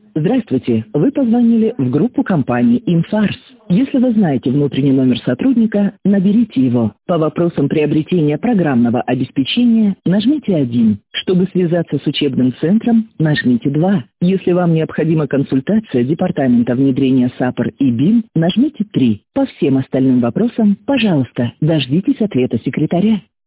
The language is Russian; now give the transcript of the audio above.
Здравствуйте, вы позвонили в группу компании «Инфарс». Если вы знаете внутренний номер сотрудника, наберите его. По вопросам приобретения программного обеспечения нажмите 1. Чтобы связаться с учебным центром, нажмите 2. Если вам необходима консультация Департамента внедрения САПР и БИМ, нажмите 3. По всем остальным вопросам, пожалуйста, дождитесь ответа секретаря.